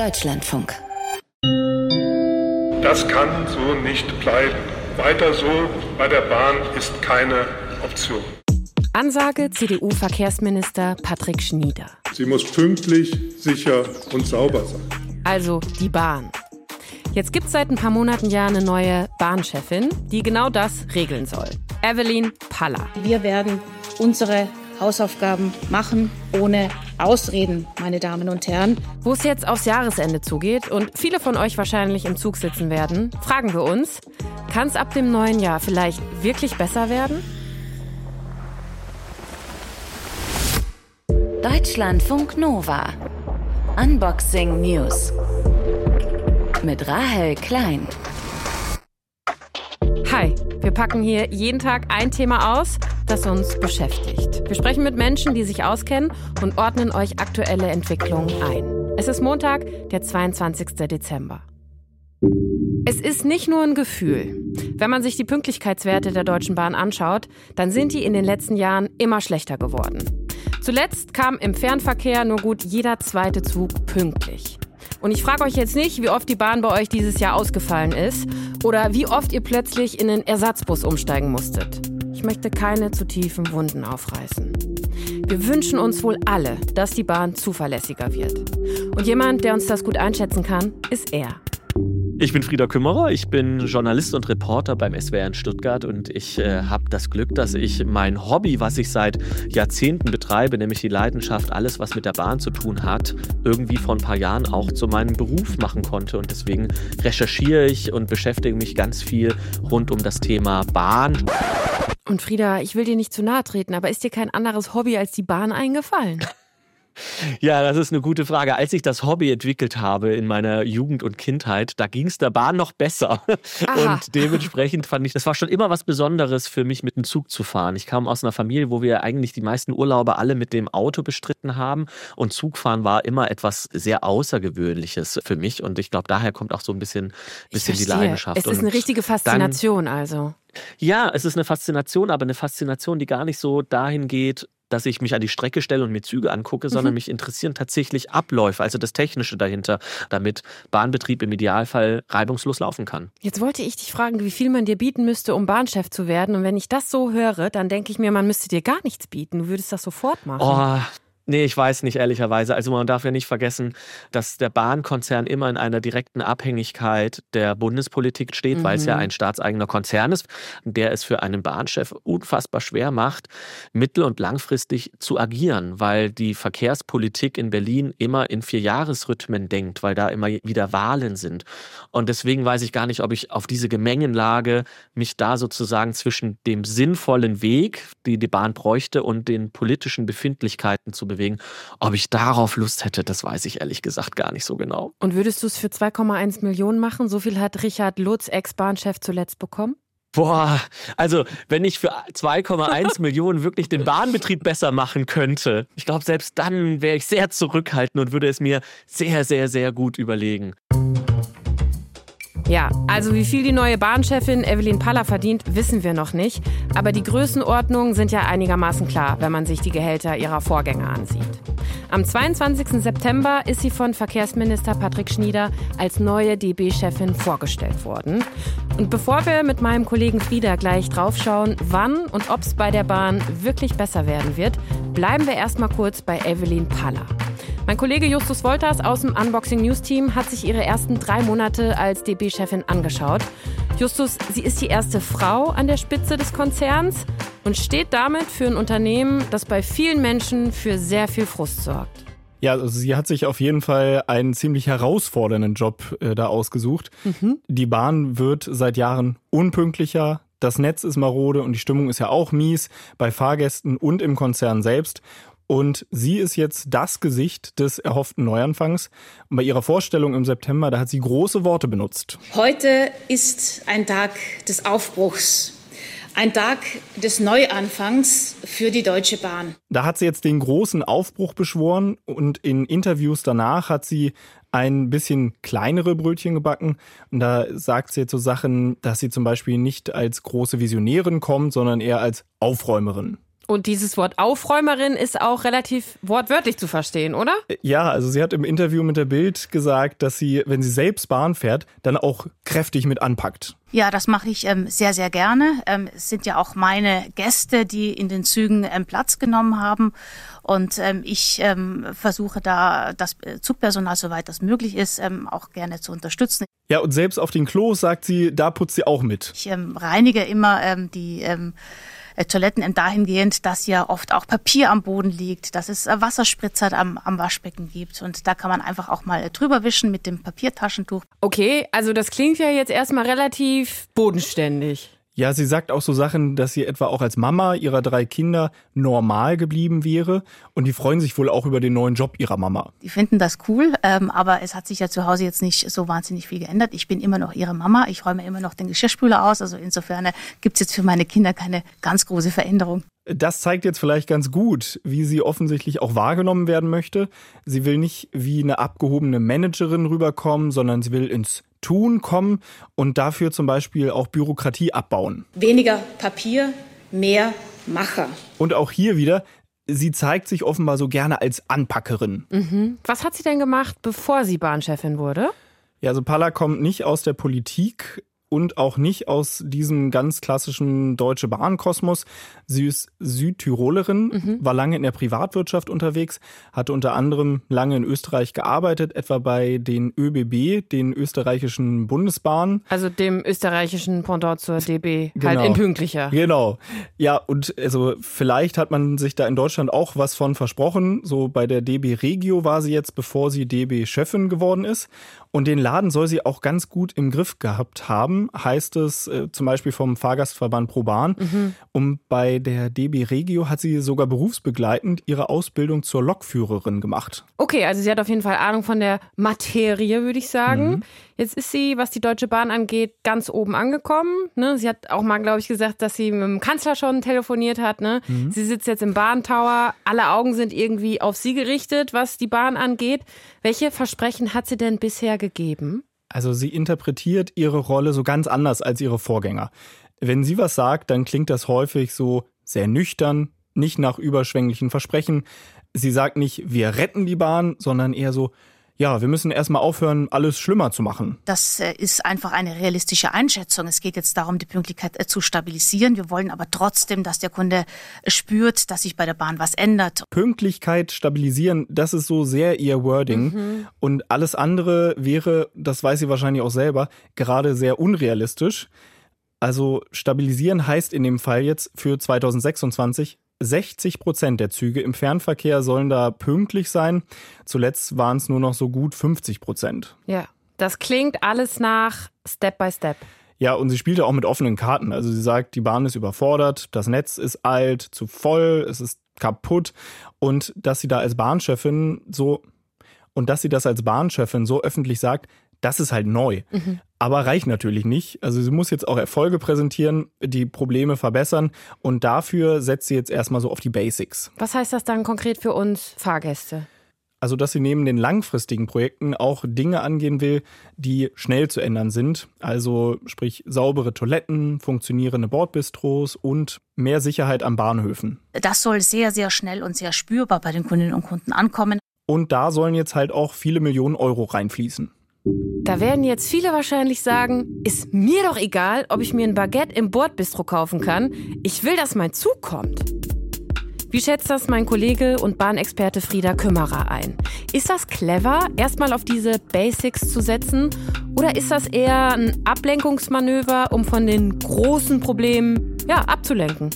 Deutschlandfunk. Das kann so nicht bleiben. Weiter so bei der Bahn ist keine Option. Ansage CDU-Verkehrsminister Patrick Schnieder. Sie muss pünktlich, sicher und sauber sein. Also die Bahn. Jetzt gibt es seit ein paar Monaten ja eine neue Bahnchefin, die genau das regeln soll. Evelyn Paller. Wir werden unsere Hausaufgaben machen, ohne Ausreden, meine Damen und Herren. Wo es jetzt aufs Jahresende zugeht und viele von euch wahrscheinlich im Zug sitzen werden, fragen wir uns, kann es ab dem neuen Jahr vielleicht wirklich besser werden? Deutschlandfunk Nova. Unboxing News. Mit Rahel Klein. Hi, wir packen hier jeden Tag ein Thema aus, das uns beschäftigt. Wir sprechen mit Menschen, die sich auskennen und ordnen euch aktuelle Entwicklungen ein. Es ist Montag, der 22. Dezember. Es ist nicht nur ein Gefühl. Wenn man sich die Pünktlichkeitswerte der Deutschen Bahn anschaut, dann sind die in den letzten Jahren immer schlechter geworden. Zuletzt kam im Fernverkehr nur gut jeder zweite Zug pünktlich. Und ich frage euch jetzt nicht, wie oft die Bahn bei euch dieses Jahr ausgefallen ist oder wie oft ihr plötzlich in einen Ersatzbus umsteigen musstet. Ich möchte keine zu tiefen Wunden aufreißen. Wir wünschen uns wohl alle, dass die Bahn zuverlässiger wird. Und jemand, der uns das gut einschätzen kann, ist er. Ich bin Frieder Kümmerer, ich bin Journalist und Reporter beim SWR in Stuttgart und ich habe das Glück, dass ich mein Hobby, was ich seit Jahrzehnten betreibe, nämlich die Leidenschaft, alles was mit der Bahn zu tun hat, irgendwie vor ein paar Jahren auch zu meinem Beruf machen konnte und deswegen recherchiere ich und beschäftige mich ganz viel rund um das Thema Bahn. Und Frieda, ich will dir nicht zu nahe treten, aber ist dir kein anderes Hobby als die Bahn eingefallen? Ja, das ist eine gute Frage. Als ich das Hobby entwickelt habe in meiner Jugend und Kindheit, da ging es der Bahn noch besser. Aha. Und dementsprechend fand ich, das war schon immer was Besonderes für mich, mit dem Zug zu fahren. Ich kam aus einer Familie, wo wir eigentlich die meisten Urlaube alle mit dem Auto bestritten haben. Und Zugfahren war immer etwas sehr Außergewöhnliches für mich. Und ich glaube, daher kommt auch so ein bisschen die Leidenschaft. Es ist eine richtige Faszination also. Ja, es ist eine Faszination, aber eine Faszination, die gar nicht so dahin geht, dass ich mich an die Strecke stelle und mir Züge angucke, sondern mich interessieren tatsächlich Abläufe, also das Technische dahinter, damit Bahnbetrieb im Idealfall reibungslos laufen kann. Jetzt wollte ich dich fragen, wie viel man dir bieten müsste, um Bahnchef zu werden. Und wenn ich das so höre, dann denke ich mir, man müsste dir gar nichts bieten. Du würdest das sofort machen. Oh, nee, ich weiß nicht, ehrlicherweise. Also man darf ja nicht vergessen, dass der Bahnkonzern immer in einer direkten Abhängigkeit der Bundespolitik steht, weil es ja ein staatseigener Konzern ist, der es für einen Bahnchef unfassbar schwer macht, mittel- und langfristig zu agieren, weil die Verkehrspolitik in Berlin immer in 4-Jahres-Rhythmen denkt, weil da immer wieder Wahlen sind. Und deswegen weiß ich gar nicht, ob ich auf diese Gemengenlage mich da sozusagen zwischen dem sinnvollen Weg, die die Bahn bräuchte, und den politischen Befindlichkeiten zu bewegen. Ob ich darauf Lust hätte, das weiß ich ehrlich gesagt gar nicht so genau. Und würdest du es für 2,1 Millionen machen? So viel hat Richard Lutz, Ex-Bahnchef, zuletzt bekommen? Boah, also wenn ich für 2,1 Millionen wirklich den Bahnbetrieb besser machen könnte, ich glaube, selbst dann wäre ich sehr zurückhaltend und würde es mir sehr, sehr, sehr gut überlegen. Ja, also wie viel die neue Bahnchefin Evelyn Paller verdient, wissen wir noch nicht. Aber die Größenordnungen sind ja einigermaßen klar, wenn man sich die Gehälter ihrer Vorgänger ansieht. Am 22. September ist sie von Verkehrsminister Patrick Schnieder als neue DB-Chefin vorgestellt worden. Und bevor wir mit meinem Kollegen Frieda gleich draufschauen, wann und ob es bei der Bahn wirklich besser werden wird, bleiben wir erstmal kurz bei Evelyn Paller. Mein Kollege Justus Wolters aus dem Unboxing News Team hat sich ihre ersten 3 Monate als DB-Chefin angeschaut. Justus, sie ist die erste Frau an der Spitze des Konzerns und steht damit für ein Unternehmen, das bei vielen Menschen für sehr viel Frust sorgt. Ja, also sie hat sich auf jeden Fall einen ziemlich herausfordernden Job da ausgesucht. Die Bahn wird seit Jahren unpünktlicher. Das Netz ist marode und die Stimmung ist ja auch mies bei Fahrgästen und im Konzern selbst. Und sie ist jetzt das Gesicht des erhofften Neuanfangs. Und bei ihrer Vorstellung im September, da hat sie große Worte benutzt. Heute ist ein Tag des Aufbruchs. Ein Tag des Neuanfangs für die Deutsche Bahn. Da hat sie jetzt den großen Aufbruch beschworen und in Interviews danach hat sie ein bisschen kleinere Brötchen gebacken. Und da sagt sie jetzt so Sachen, dass sie zum Beispiel nicht als große Visionärin kommt, sondern eher als Aufräumerin. Und dieses Wort Aufräumerin ist auch relativ wortwörtlich zu verstehen, oder? Ja, also sie hat im Interview mit der Bild gesagt, dass sie, wenn sie selbst Bahn fährt, dann auch kräftig mit anpackt. Ja, das mache ich sehr, sehr gerne. Es sind ja auch meine Gäste, die in den Zügen Platz genommen haben. Und ich versuche da das Zugpersonal, soweit das möglich ist, auch gerne zu unterstützen. Ja, und selbst auf den Klos, sagt sie, da putzt sie auch mit. Ich reinige immer die Toiletten dahingehend, dass ja oft auch Papier am Boden liegt, dass es Wasserspritzer am Waschbecken gibt. Und da kann man einfach auch mal drüber wischen mit dem Papiertaschentuch. Okay, also das klingt ja jetzt erstmal relativ bodenständig. Ja, sie sagt auch so Sachen, dass sie etwa auch als Mama ihrer 3 Kinder normal geblieben wäre. Und die freuen sich wohl auch über den neuen Job ihrer Mama. Die finden das cool, aber es hat sich ja zu Hause jetzt nicht so wahnsinnig viel geändert. Ich bin immer noch ihre Mama, ich räume immer noch den Geschirrspüler aus. Also insofern gibt es jetzt für meine Kinder keine ganz große Veränderung. Das zeigt jetzt vielleicht ganz gut, wie sie offensichtlich auch wahrgenommen werden möchte. Sie will nicht wie eine abgehobene Managerin rüberkommen, sondern sie will ins Tun kommen und dafür zum Beispiel auch Bürokratie abbauen. Weniger Papier, mehr Macher. Und auch hier wieder, sie zeigt sich offenbar so gerne als Anpackerin. Mhm. Was hat sie denn gemacht, bevor sie Bahnchefin wurde? Ja, also Palla kommt nicht aus der Politik und auch nicht aus diesem ganz klassischen Deutsche Bahn-Kosmos. Sie ist Südtirolerin, war lange in der Privatwirtschaft unterwegs, hatte unter anderem lange in Österreich gearbeitet, etwa bei den ÖBB, den österreichischen Bundesbahnen. Also dem österreichischen Pendant zur DB, Genau. halt in pünktlicher. Genau. Ja, und also vielleicht hat man sich da in Deutschland auch was von versprochen. So bei der DB Regio war sie jetzt, bevor sie DB-Chefin geworden ist. Und den Laden soll sie auch ganz gut im Griff gehabt haben, heißt es zum Beispiel vom Fahrgastverband ProBahn. Und bei der DB Regio hat sie sogar berufsbegleitend ihre Ausbildung zur Lokführerin gemacht. Okay, also sie hat auf jeden Fall Ahnung von der Materie, würde ich sagen. Jetzt ist sie, was die Deutsche Bahn angeht, ganz oben angekommen. Ne? Sie hat auch mal, glaube ich, gesagt, dass sie mit dem Kanzler schon telefoniert hat. Ne? Sie sitzt jetzt im Bahntower. Alle Augen sind irgendwie auf sie gerichtet, was die Bahn angeht. Welche Versprechen hat sie denn bisher gegeben? Also sie interpretiert ihre Rolle so ganz anders als ihre Vorgänger. Wenn sie was sagt, dann klingt das häufig so sehr nüchtern, nicht nach überschwänglichen Versprechen. Sie sagt nicht, wir retten die Bahn, sondern eher so, ja, wir müssen erstmal aufhören, alles schlimmer zu machen. Das ist einfach eine realistische Einschätzung. Es geht jetzt darum, die Pünktlichkeit zu stabilisieren. Wir wollen aber trotzdem, dass der Kunde spürt, dass sich bei der Bahn was ändert. Pünktlichkeit stabilisieren, das ist so sehr ihr Wording. Und alles andere wäre, das weiß sie wahrscheinlich auch selber, gerade sehr unrealistisch. Also stabilisieren heißt in dem Fall jetzt für 2026, 60% der Züge im Fernverkehr sollen da pünktlich sein. Zuletzt waren es nur noch so gut 50%. Ja, das klingt alles nach Step by Step. Ja, und sie spielte auch mit offenen Karten. Also sie sagt, die Bahn ist überfordert, das Netz ist alt, zu voll, es ist kaputt. Und dass sie das als Bahnchefin so öffentlich sagt, das ist halt neu. Aber reicht natürlich nicht. Also sie muss jetzt auch Erfolge präsentieren, die Probleme verbessern. Und dafür setzt sie jetzt erstmal so auf die Basics. Was heißt das dann konkret für uns Fahrgäste? Also, dass sie neben den langfristigen Projekten auch Dinge angehen will, die schnell zu ändern sind. Also sprich saubere Toiletten, funktionierende Bordbistros und mehr Sicherheit an Bahnhöfen. Das soll sehr, sehr schnell und sehr spürbar bei den Kundinnen und Kunden ankommen. Und da sollen jetzt halt auch viele Millionen Euro reinfließen. Da werden jetzt viele wahrscheinlich sagen, ist mir doch egal, ob ich mir ein Baguette im Bordbistro kaufen kann. Ich will, dass mein Zug kommt. Wie schätzt das mein Kollege und Bahnexperte Frieda Kümmerer ein? Ist das clever, erstmal auf diese Basics zu setzen? Oder ist das eher ein Ablenkungsmanöver, um von den großen Problemen abzulenken?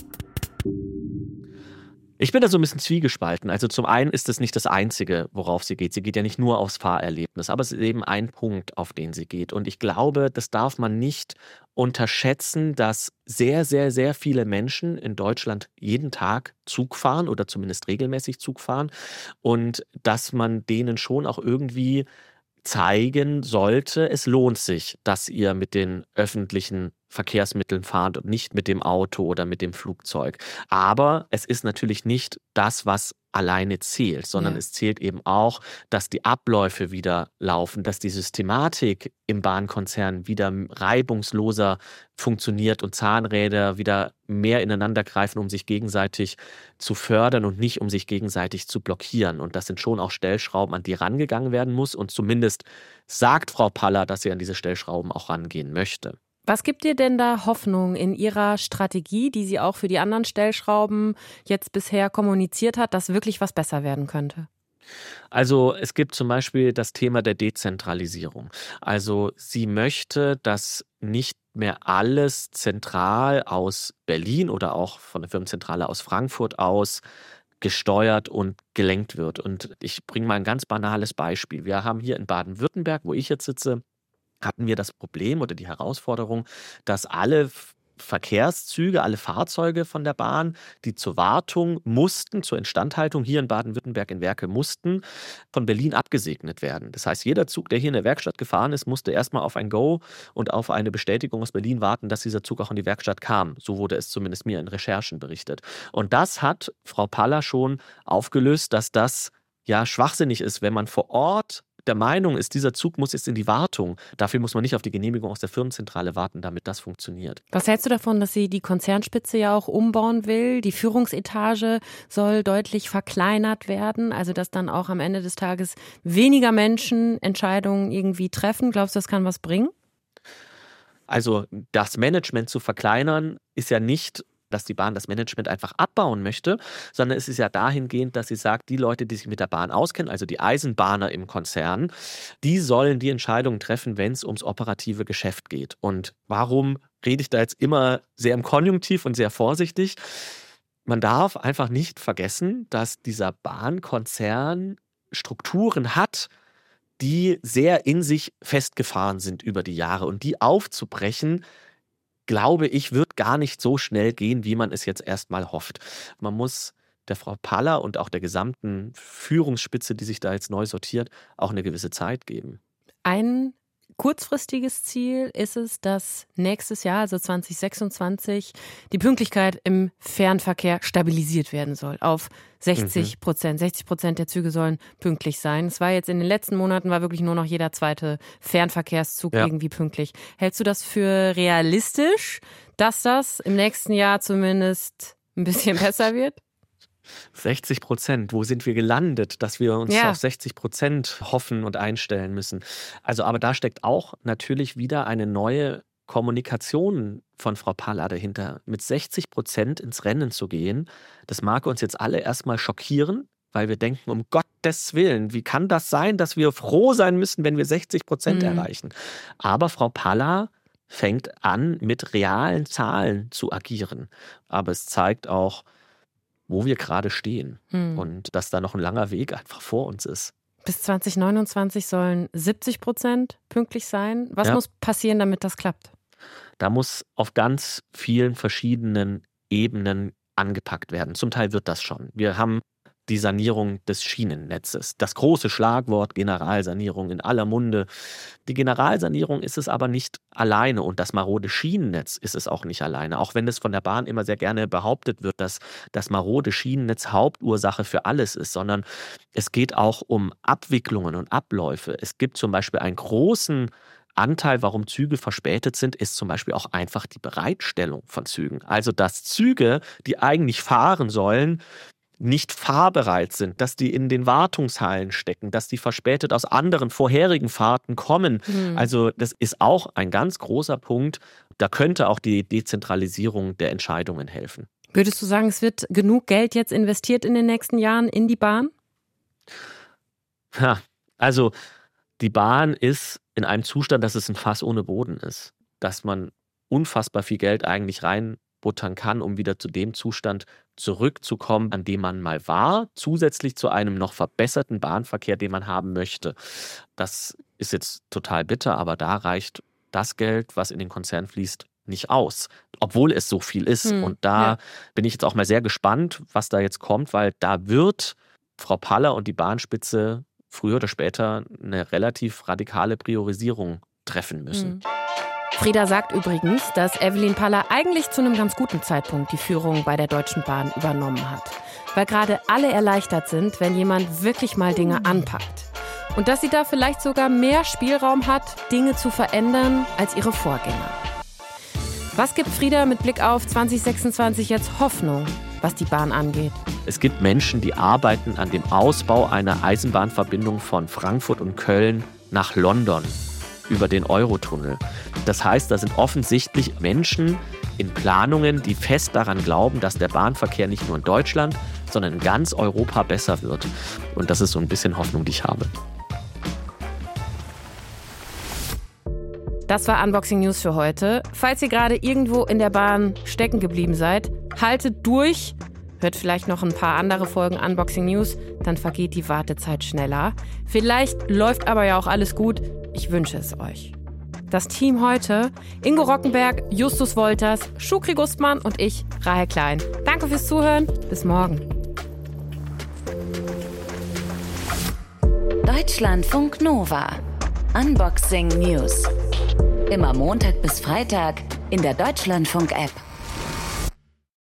Ich bin da so ein bisschen zwiegespalten. Also zum einen ist es nicht das Einzige, worauf sie geht. Sie geht ja nicht nur aufs Fahrerlebnis, aber es ist eben ein Punkt, auf den sie geht. Und ich glaube, das darf man nicht unterschätzen, dass sehr, sehr, sehr viele Menschen in Deutschland jeden Tag Zug fahren oder zumindest regelmäßig Zug fahren und dass man denen schon auch irgendwie zeigen sollte, es lohnt sich, dass ihr mit den öffentlichen Verkehrsmitteln fahren und nicht mit dem Auto oder mit dem Flugzeug. Aber es ist natürlich nicht das, was alleine zählt, sondern es zählt eben auch, dass die Abläufe wieder laufen, dass die Systematik im Bahnkonzern wieder reibungsloser funktioniert und Zahnräder wieder mehr ineinander greifen, um sich gegenseitig zu fördern und nicht um sich gegenseitig zu blockieren. Und das sind schon auch Stellschrauben, an die rangegangen werden muss. Und zumindest sagt Frau Paller, dass sie an diese Stellschrauben auch rangehen möchte. Was gibt dir denn da Hoffnung in Ihrer Strategie, die sie auch für die anderen Stellschrauben jetzt bisher kommuniziert hat, dass wirklich was besser werden könnte? Also es gibt zum Beispiel das Thema der Dezentralisierung. Also sie möchte, dass nicht mehr alles zentral aus Berlin oder auch von der Firmenzentrale aus Frankfurt aus gesteuert und gelenkt wird. Und ich bringe mal ein ganz banales Beispiel. Wir haben hier in Baden-Württemberg, wo ich jetzt sitze, hatten wir das Problem oder die Herausforderung, dass alle Verkehrszüge, alle Fahrzeuge von der Bahn, die zur Wartung mussten, zur Instandhaltung hier in Baden-Württemberg in Werke mussten, von Berlin abgesegnet werden. Das heißt, jeder Zug, der hier in der Werkstatt gefahren ist, musste erstmal auf ein Go und auf eine Bestätigung aus Berlin warten, dass dieser Zug auch in die Werkstatt kam. So wurde es zumindest mir in Recherchen berichtet. Und das hat Frau Paller schon aufgelöst, dass das ja schwachsinnig ist, wenn man vor Ort der Meinung ist, dieser Zug muss jetzt in die Wartung. Dafür muss man nicht auf die Genehmigung aus der Firmenzentrale warten, damit das funktioniert. Was hältst du davon, dass sie die Konzernspitze ja auch umbauen will? Die Führungsetage soll deutlich verkleinert werden, also dass dann auch am Ende des Tages weniger Menschen Entscheidungen irgendwie treffen. Glaubst du, das kann was bringen? Also das Management zu verkleinern ist ja nicht, dass die Bahn das Management einfach abbauen möchte, sondern es ist ja dahingehend, dass sie sagt, die Leute, die sich mit der Bahn auskennen, also die Eisenbahner im Konzern, die sollen die Entscheidungen treffen, wenn es ums operative Geschäft geht. Und warum rede ich da jetzt immer sehr im Konjunktiv und sehr vorsichtig? Man darf einfach nicht vergessen, dass dieser Bahnkonzern Strukturen hat, die sehr in sich festgefahren sind über die Jahre. Und die aufzubrechen, glaube ich, wird gar nicht so schnell gehen, wie man es jetzt erstmal hofft. Man muss der Frau Paller und auch der gesamten Führungsspitze, die sich da jetzt neu sortiert, auch eine gewisse Zeit geben. Ein kurzfristiges Ziel ist es, dass nächstes Jahr, also 2026, die Pünktlichkeit im Fernverkehr stabilisiert werden soll auf 60%. 60% der Züge sollen pünktlich sein. Es war jetzt in den letzten Monaten, war wirklich nur noch jeder zweite Fernverkehrszug irgendwie pünktlich. Hältst du das für realistisch, dass das im nächsten Jahr zumindest ein bisschen besser wird? 60%, wo sind wir gelandet, dass wir uns auf 60% hoffen und einstellen müssen? Also, aber da steckt auch natürlich wieder eine neue Kommunikation von Frau Paller dahinter. Mit 60% ins Rennen zu gehen, das mag uns jetzt alle erstmal schockieren, weil wir denken, um Gottes Willen, wie kann das sein, dass wir froh sein müssen, wenn wir 60% erreichen? Aber Frau Paller fängt an, mit realen Zahlen zu agieren. Aber es zeigt auch, wo wir gerade stehen und dass da noch ein langer Weg einfach vor uns ist. Bis 2029 sollen 70% pünktlich sein. Was muss passieren, damit das klappt? Da muss auf ganz vielen verschiedenen Ebenen angepackt werden. Zum Teil wird das schon. Wir haben die Sanierung des Schienennetzes. Das große Schlagwort Generalsanierung in aller Munde. Die Generalsanierung ist es aber nicht alleine und das marode Schienennetz ist es auch nicht alleine. Auch wenn es von der Bahn immer sehr gerne behauptet wird, dass das marode Schienennetz Hauptursache für alles ist, sondern es geht auch um Abwicklungen und Abläufe. Es gibt zum Beispiel einen großen Anteil, warum Züge verspätet sind, ist zum Beispiel auch einfach die Bereitstellung von Zügen. Also dass Züge, die eigentlich fahren sollen, nicht fahrbereit sind, dass die in den Wartungshallen stecken, dass die verspätet aus anderen vorherigen Fahrten kommen. Also das ist auch ein ganz großer Punkt. Da könnte auch die Dezentralisierung der Entscheidungen helfen. Würdest du sagen, es wird genug Geld jetzt investiert in den nächsten Jahren in die Bahn? Ja, also die Bahn ist in einem Zustand, dass es ein Fass ohne Boden ist. Dass man unfassbar viel Geld eigentlich reinbuttern kann, um wieder zu dem Zustand zurückzukommen, an dem man mal war, zusätzlich zu einem noch verbesserten Bahnverkehr, den man haben möchte. Das ist jetzt total bitter, aber da reicht das Geld, was in den Konzern fließt, nicht aus, obwohl es so viel ist. Und da bin ich jetzt auch mal sehr gespannt, was da jetzt kommt, weil da wird Frau Paller und die Bahnspitze früher oder später eine relativ radikale Priorisierung treffen müssen. Frieda sagt übrigens, dass Evelyn Paller eigentlich zu einem ganz guten Zeitpunkt die Führung bei der Deutschen Bahn übernommen hat. Weil gerade alle erleichtert sind, wenn jemand wirklich mal Dinge anpackt. Und dass sie da vielleicht sogar mehr Spielraum hat, Dinge zu verändern als ihre Vorgänger. Was gibt Frieda mit Blick auf 2026 jetzt Hoffnung, was die Bahn angeht? Es gibt Menschen, die arbeiten an dem Ausbau einer Eisenbahnverbindung von Frankfurt und Köln nach London über den Eurotunnel. Das heißt, da sind offensichtlich Menschen in Planungen, die fest daran glauben, dass der Bahnverkehr nicht nur in Deutschland, sondern in ganz Europa besser wird. Und das ist so ein bisschen Hoffnung, die ich habe. Das war Unboxing News für heute. Falls ihr gerade irgendwo in der Bahn stecken geblieben seid, haltet durch. Hört vielleicht noch ein paar andere Folgen Unboxing News, dann vergeht die Wartezeit schneller. Vielleicht läuft aber ja auch alles gut. Ich wünsche es euch. Das Team heute: Ingo Rockenberg, Justus Wolters, Shukri Gustmann und ich, Rahel Klein. Danke fürs Zuhören. Bis morgen. Deutschlandfunk Nova. Unboxing News. Immer Montag bis Freitag in der Deutschlandfunk-App.